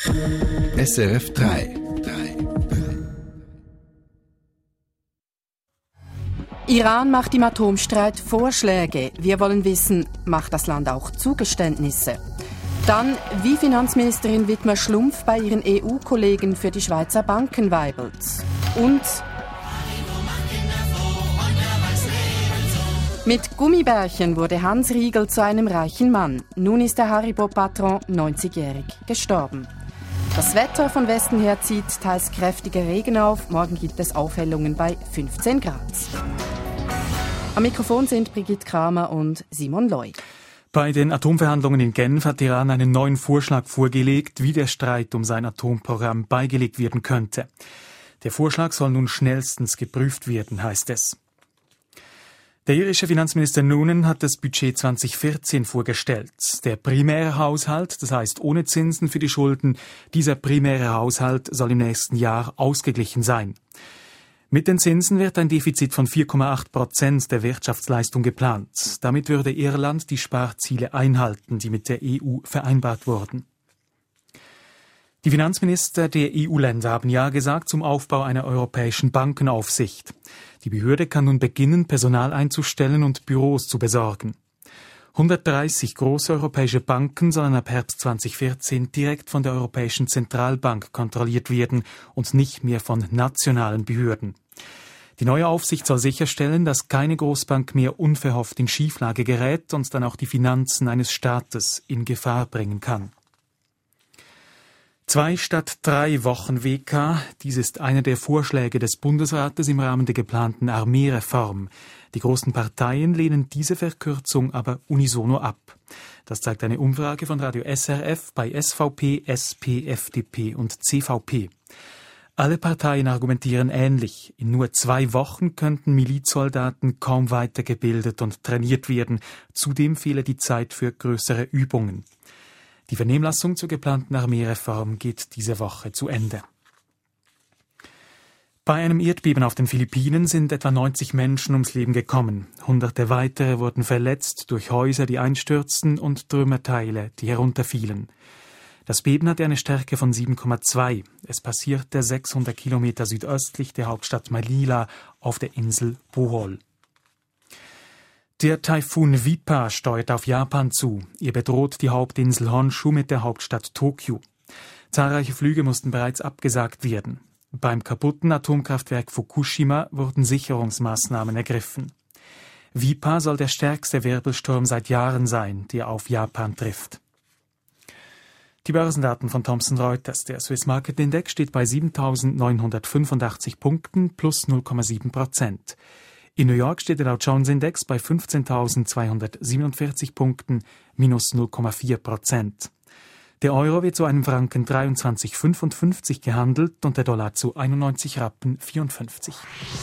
SRF 3. Iran macht im Atomstreit Vorschläge. Wir wollen wissen, macht das Land auch Zugeständnisse? Dann, wie Finanzministerin Widmer Schlumpf bei ihren EU-Kollegen für die Schweizer Banken weibelt. Und mit Gummibärchen wurde Hans Riegel zu einem reichen Mann. Nun ist der Haribo-Patron 90-jährig gestorben. Das Wetter von Westen her zieht teils kräftiger Regen auf. Morgen gibt es Aufhellungen bei 15 Grad. Am Mikrofon sind Brigitte Kramer und Simon Loy. Bei den Atomverhandlungen in Genf hat Iran einen neuen Vorschlag vorgelegt, wie der Streit um sein Atomprogramm beigelegt werden könnte. Der Vorschlag soll nun schnellstens geprüft werden, heißt es. Der irische Finanzminister Noonan hat das Budget 2014 vorgestellt. Der primäre Haushalt, das heißt ohne Zinsen für die Schulden, dieser primäre Haushalt soll im nächsten Jahr ausgeglichen sein. Mit den Zinsen wird ein Defizit von 4,8% der Wirtschaftsleistung geplant. Damit würde Irland die Sparziele einhalten, die mit der EU vereinbart wurden. Die Finanzminister der EU-Länder haben Ja gesagt zum Aufbau einer europäischen Bankenaufsicht. Die Behörde kann nun beginnen, Personal einzustellen und Büros zu besorgen. 130 große europäische Banken sollen ab Herbst 2014 direkt von der Europäischen Zentralbank kontrolliert werden und nicht mehr von nationalen Behörden. Die neue Aufsicht soll sicherstellen, dass keine Großbank mehr unverhofft in Schieflage gerät und dann auch die Finanzen eines Staates in Gefahr bringen kann. 2 statt 3 Wochen WK, dies ist einer der Vorschläge des Bundesrates im Rahmen der geplanten Armeereform. Die großen Parteien lehnen diese Verkürzung aber unisono ab. Das zeigt eine Umfrage von Radio SRF bei SVP, SP, FDP und CVP. Alle Parteien argumentieren ähnlich. In nur 2 Wochen könnten Milizsoldaten kaum weitergebildet und trainiert werden. Zudem fehle die Zeit für größere Übungen. Die Vernehmlassung zur geplanten Armeereform geht diese Woche zu Ende. Bei einem Erdbeben auf den Philippinen sind etwa 90 Menschen ums Leben gekommen. Hunderte weitere wurden verletzt durch Häuser, die einstürzten und Trümmerteile, die herunterfielen. Das Beben hatte eine Stärke von 7,2. Es passierte 600 Kilometer südöstlich der Hauptstadt Manila auf der Insel Bohol. Der Taifun Wipa steuert auf Japan zu. Er bedroht die Hauptinsel Honshu mit der Hauptstadt Tokio. Zahlreiche Flüge mussten bereits abgesagt werden. Beim kaputten Atomkraftwerk Fukushima wurden Sicherungsmaßnahmen ergriffen. Wipa soll der stärkste Wirbelsturm seit Jahren sein, der auf Japan trifft. Die Börsendaten von Thomson Reuters. Der Swiss Market Index steht bei 7.985 Punkten plus 0,7%. In New York steht der Dow Jones Index bei 15.247 Punkten, minus 0,4%. Der Euro wird zu einem Franken 23,55 gehandelt und der Dollar zu 91 Rappen 54.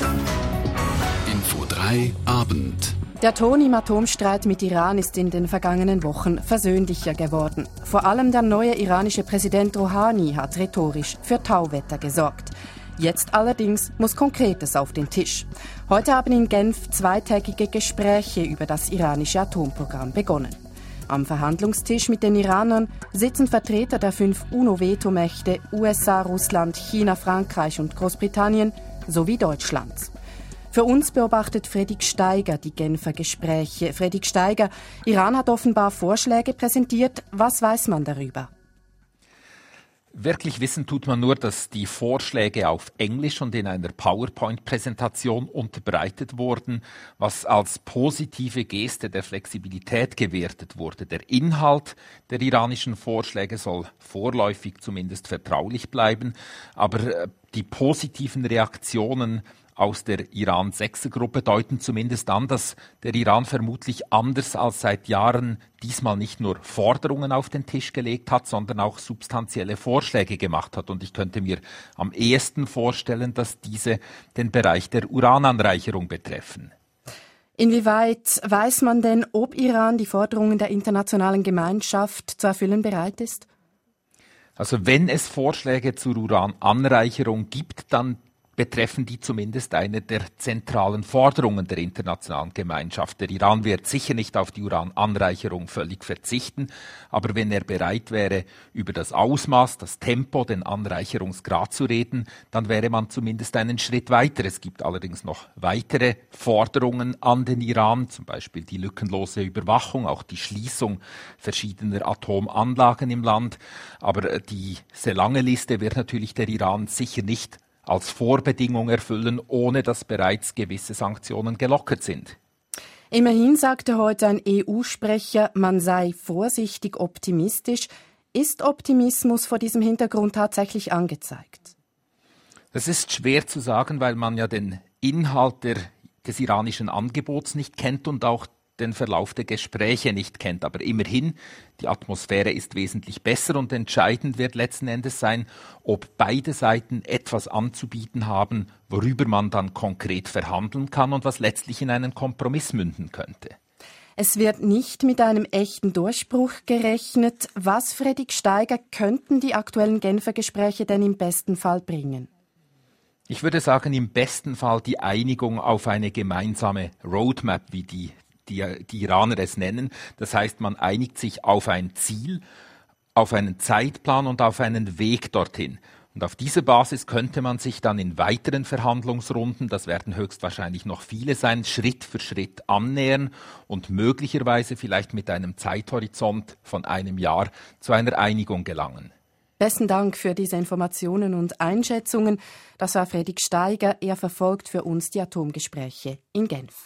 Info 3 Abend. Der Ton im Atomstreit mit Iran ist in den vergangenen Wochen versöhnlicher geworden. Vor allem der neue iranische Präsident Rouhani hat rhetorisch für Tauwetter gesorgt. Jetzt allerdings muss Konkretes auf den Tisch. Heute haben in Genf 2-tägige Gespräche über das iranische Atomprogramm begonnen. Am Verhandlungstisch mit den Iranern sitzen Vertreter der 5 UNO-Vetomächte USA, Russland, China, Frankreich und Großbritannien sowie Deutschland. Für uns beobachtet Fredrik Steiger die Genfer Gespräche. Fredrik Steiger, Iran hat offenbar Vorschläge präsentiert. Was weiß man darüber? Wirklich wissen tut man nur, dass die Vorschläge auf Englisch und in einer PowerPoint-Präsentation unterbreitet wurden, was als positive Geste der Flexibilität gewertet wurde. Der Inhalt der iranischen Vorschläge soll vorläufig zumindest vertraulich bleiben, aber die positiven Reaktionen aus der Iran-6er-Gruppe deuten zumindest an, dass der Iran vermutlich anders als seit Jahren diesmal nicht nur Forderungen auf den Tisch gelegt hat, sondern auch substanzielle Vorschläge gemacht hat. Und ich könnte mir am ehesten vorstellen, dass diese den Bereich der Urananreicherung betreffen. Inwieweit weiß man denn, ob Iran die Forderungen der internationalen Gemeinschaft zu erfüllen bereit ist? Also wenn es Vorschläge zur Urananreicherung gibt, dann betreffen die zumindest eine der zentralen Forderungen der internationalen Gemeinschaft. Der Iran wird sicher nicht auf die Urananreicherung völlig verzichten, aber wenn er bereit wäre, über das Ausmaß, das Tempo, den Anreicherungsgrad zu reden, dann wäre man zumindest einen Schritt weiter. Es gibt allerdings noch weitere Forderungen an den Iran, zum Beispiel die lückenlose Überwachung, auch die Schließung verschiedener Atomanlagen im Land. Aber diese lange Liste wird natürlich der Iran sicher nicht als Vorbedingung erfüllen, ohne dass bereits gewisse Sanktionen gelockert sind. Immerhin sagte heute ein EU-Sprecher, man sei vorsichtig optimistisch. Ist Optimismus vor diesem Hintergrund tatsächlich angezeigt? Das ist schwer zu sagen, weil man ja den Inhalt des iranischen Angebots nicht kennt und auch den Verlauf der Gespräche nicht kennt. Aber immerhin, die Atmosphäre ist wesentlich besser und entscheidend wird letzten Endes sein, ob beide Seiten etwas anzubieten haben, worüber man dann konkret verhandeln kann und was letztlich in einen Kompromiss münden könnte. Es wird nicht mit einem echten Durchbruch gerechnet. Was, Fredrik Steiger, könnten die aktuellen Genfer Gespräche denn im besten Fall bringen? Ich würde sagen, im besten Fall die Einigung auf eine gemeinsame Roadmap, wie die Iraner es nennen. Das heißt, man einigt sich auf ein Ziel, auf einen Zeitplan und auf einen Weg dorthin. Und auf dieser Basis könnte man sich dann in weiteren Verhandlungsrunden, das werden höchstwahrscheinlich noch viele sein, Schritt für Schritt annähern und möglicherweise vielleicht mit einem Zeithorizont von einem Jahr zu einer Einigung gelangen. Besten Dank für diese Informationen und Einschätzungen. Das war Fredrik Steiger. Er verfolgt für uns die Atomgespräche in Genf.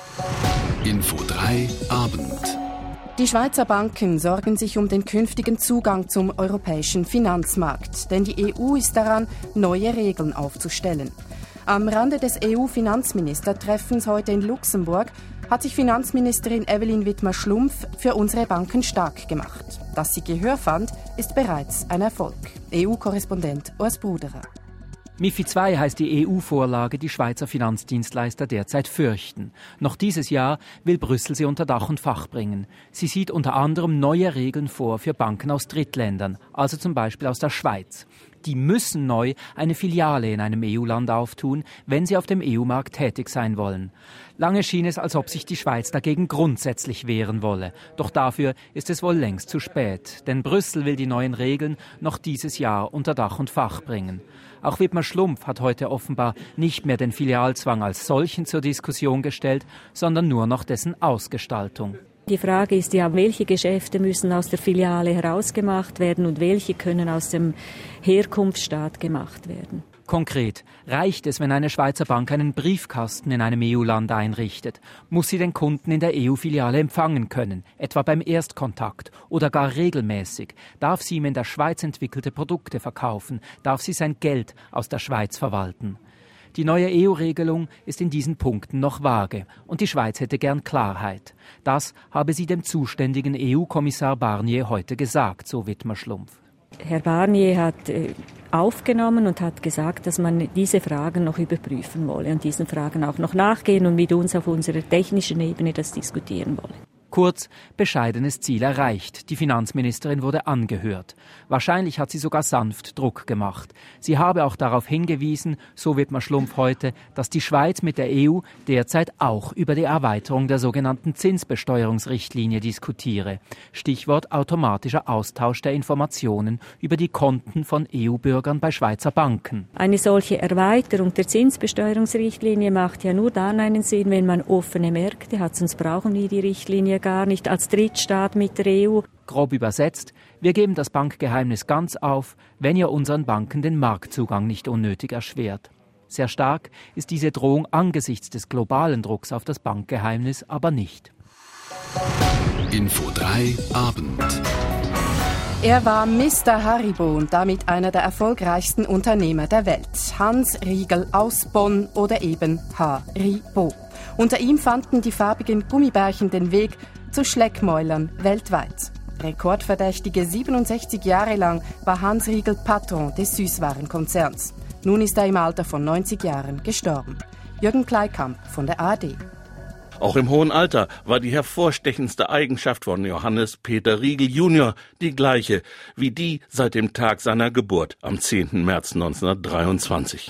Info 3 Abend. Die Schweizer Banken sorgen sich um den künftigen Zugang zum europäischen Finanzmarkt. Denn die EU ist daran, neue Regeln aufzustellen. Am Rande des EU-Finanzministertreffens heute in Luxemburg hat sich Finanzministerin Evelyn Widmer-Schlumpf für unsere Banken stark gemacht. Dass sie Gehör fand, ist bereits ein Erfolg. EU-Korrespondent Urs Bruderer. MiFID II heißt die EU-Vorlage, die Schweizer Finanzdienstleister derzeit fürchten. Noch dieses Jahr will Brüssel sie unter Dach und Fach bringen. Sie sieht unter anderem neue Regeln vor für Banken aus Drittländern, also zum Beispiel aus der Schweiz. Die müssen neu eine Filiale in einem EU-Land auftun, wenn sie auf dem EU-Markt tätig sein wollen. Lange schien es, als ob sich die Schweiz dagegen grundsätzlich wehren wolle. Doch dafür ist es wohl längst zu spät. Denn Brüssel will die neuen Regeln noch dieses Jahr unter Dach und Fach bringen. Auch Widmer-Schlumpf hat heute offenbar nicht mehr den Filialzwang als solchen zur Diskussion gestellt, sondern nur noch dessen Ausgestaltung. Die Frage ist ja, welche Geschäfte müssen aus der Filiale herausgemacht werden und welche können aus dem Herkunftsstaat gemacht werden. Konkret, reicht es, wenn eine Schweizer Bank einen Briefkasten in einem EU-Land einrichtet? Muss sie den Kunden in der EU-Filiale empfangen können, etwa beim Erstkontakt oder gar regelmäßig? Darf sie ihm in der Schweiz entwickelte Produkte verkaufen? Darf sie sein Geld aus der Schweiz verwalten? Die neue EU-Regelung ist in diesen Punkten noch vage und die Schweiz hätte gern Klarheit. Das habe sie dem zuständigen EU-Kommissar Barnier heute gesagt, so Widmer-Schlumpf. Herr Barnier hat aufgenommen und hat gesagt, dass man diese Fragen noch überprüfen wolle und diesen Fragen auch noch nachgehen und mit uns auf unserer technischen Ebene das diskutieren wolle. Kurz, bescheidenes Ziel erreicht. Die Finanzministerin wurde angehört. Wahrscheinlich hat sie sogar sanft Druck gemacht. Sie habe auch darauf hingewiesen, so Widmer-Schlumpf heute, dass die Schweiz mit der EU derzeit auch über die Erweiterung der sogenannten Zinsbesteuerungsrichtlinie diskutiere. Stichwort automatischer Austausch der Informationen über die Konten von EU-Bürgern bei Schweizer Banken. Eine solche Erweiterung der Zinsbesteuerungsrichtlinie macht ja nur dann einen Sinn, wenn man offene Märkte hat, sonst brauchen wir die Richtlinie gar nicht als Drittstaat mit der EU. Grob übersetzt, wir geben das Bankgeheimnis ganz auf, wenn ihr unseren Banken den Marktzugang nicht unnötig erschwert. Sehr stark ist diese Drohung angesichts des globalen Drucks auf das Bankgeheimnis aber nicht. Info 3 Abend. Er war Mr. Haribo und damit einer der erfolgreichsten Unternehmer der Welt. Hans Riegel aus Bonn oder eben Haribo. Unter ihm fanden die farbigen Gummibärchen den Weg zu Schleckmäulern weltweit. Rekordverdächtige 67 Jahre lang war Hans Riegel Patron des Süßwarenkonzerns. Nun ist er im Alter von 90 Jahren gestorben. Jürgen Kleikamp von der ARD. Auch im hohen Alter war die hervorstechendste Eigenschaft von Johannes Peter Riegel Junior die gleiche wie die seit dem Tag seiner Geburt am 10. März 1923.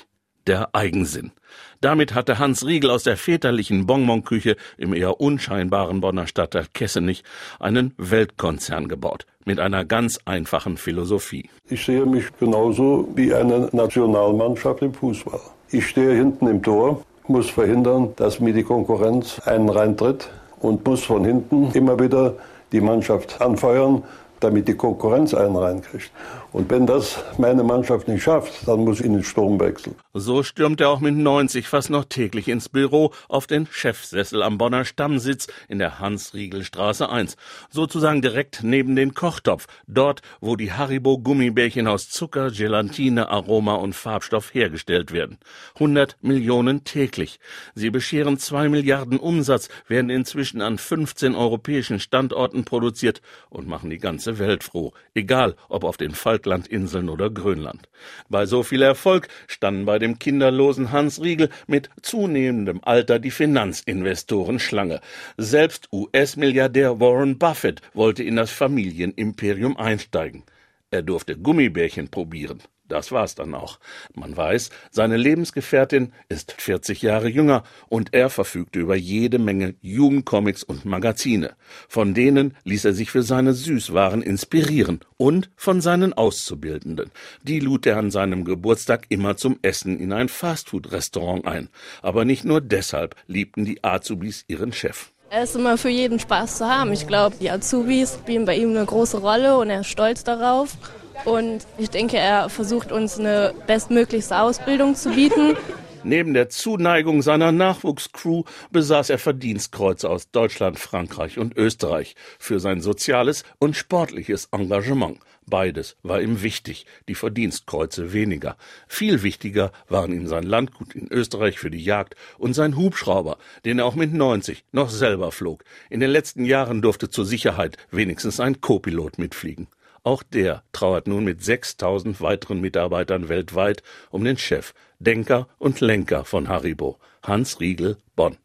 der Eigensinn. Damit hatte Hans Riegel aus der väterlichen Bonbonküche im eher unscheinbaren Bonner Stadtteil Kessenich einen Weltkonzern gebaut. Mit einer ganz einfachen Philosophie. Ich sehe mich genauso wie eine Nationalmannschaft im Fußball. Ich stehe hinten im Tor, muss verhindern, dass mir die Konkurrenz einen reintritt und muss von hinten immer wieder die Mannschaft anfeuern, damit die Konkurrenz einen reinkriegt. Und wenn das meine Mannschaft nicht schafft, dann muss ich in den Sturm wechseln. So stürmt er auch mit 90 fast noch täglich ins Büro auf den Chefsessel am Bonner Stammsitz in der Hans-Riegel-Straße 1. Sozusagen direkt neben den Kochtopf. Dort, wo die Haribo-Gummibärchen aus Zucker, Gelatine, Aroma und Farbstoff hergestellt werden. 100 Millionen täglich. Sie bescheren 2 Milliarden Umsatz, werden inzwischen an 15 europäischen Standorten produziert und machen die ganze Welt froh. Egal, ob auf den Falklandinseln oder Grönland. Bei so viel Erfolg standen bei dem kinderlosen Hans Riegel mit zunehmendem Alter die Finanzinvestoren Schlange. Selbst US-Milliardär Warren Buffett wollte in das Familienimperium einsteigen. Er durfte Gummibärchen probieren. Das war's dann auch. Man weiß, seine Lebensgefährtin ist 40 Jahre jünger und er verfügte über jede Menge Jugendcomics und Magazine. Von denen ließ er sich für seine Süßwaren inspirieren und von seinen Auszubildenden. Die lud er an seinem Geburtstag immer zum Essen in ein Fastfood-Restaurant ein. Aber nicht nur deshalb liebten die Azubis ihren Chef. Er ist immer für jeden Spaß zu haben. Ich glaube, die Azubis spielen bei ihm eine große Rolle und er ist stolz darauf. Und ich denke, er versucht uns eine bestmöglichste Ausbildung zu bieten. Neben der Zuneigung seiner Nachwuchscrew besaß er Verdienstkreuze aus Deutschland, Frankreich und Österreich für sein soziales und sportliches Engagement. Beides war ihm wichtig, die Verdienstkreuze weniger. Viel wichtiger waren ihm sein Landgut in Österreich für die Jagd und sein Hubschrauber, den er auch mit 90 noch selber flog. In den letzten Jahren durfte zur Sicherheit wenigstens ein Co-Pilot mitfliegen. Auch der trauert nun mit 6.000 weiteren Mitarbeitern weltweit um den Chef, Denker und Lenker von Haribo, Hans Riegel, Bonn.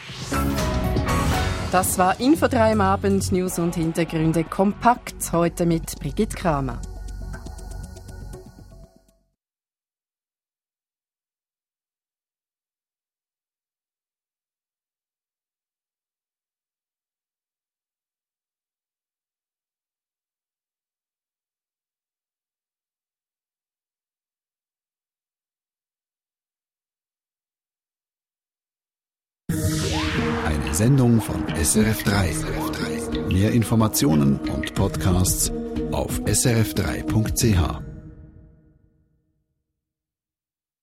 Das war Info 3 am Abend, News und Hintergründe kompakt, heute mit Brigitte Kramer. Eine Sendung von SRF3. Mehr Informationen und Podcasts auf srf3.ch.